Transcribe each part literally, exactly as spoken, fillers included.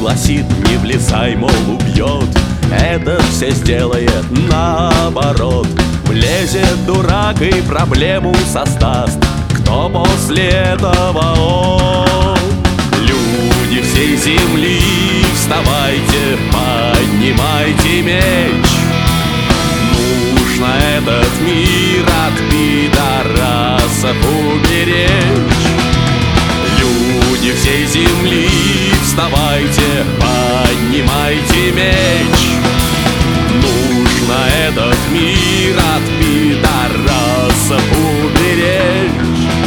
гласит: не влезай, мол, убьет. Этот все сделает наоборот. Влезет дурак и проблему создаст. Кто после этого он? Люди всей земли, вставайте, поднимайте меч. Нужно этот мир от пидорасов уберечь. Люди всей земли, вставайте, поднимайте меч. Нужно этот мир от пидорасов уберечь.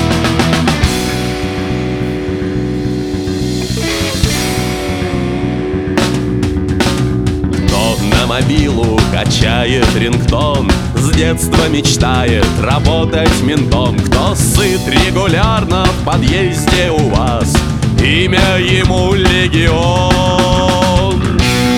Кто на мобилу качает рингтон, с детства мечтает работать ментом. Кто сыт регулярно в подъезде у вас, имя ему легион.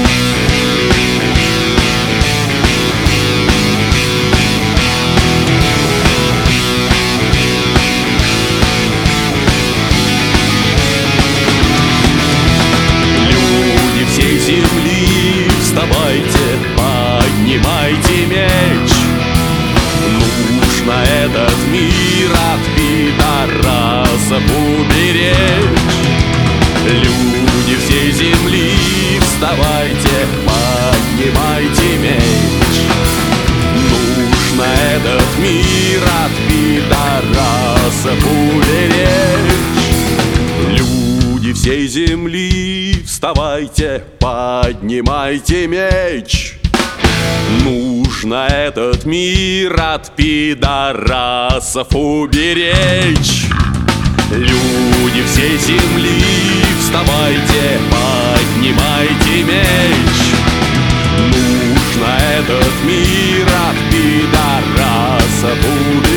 Люди всей земли, вставайте, поднимайте меч. Нужно этот мир от пидорасов уберечь. Люди всей земли, вставайте, поднимайте меч. Нужно этот мир от пидорасов уберечь. Люди всей земли, вставайте, поднимайте меч. Нужно этот мир от пидорасов уберечь. Люди всей земли, вставайте, поднимайте меч. Нужно этот мир от пидорасов уберечь.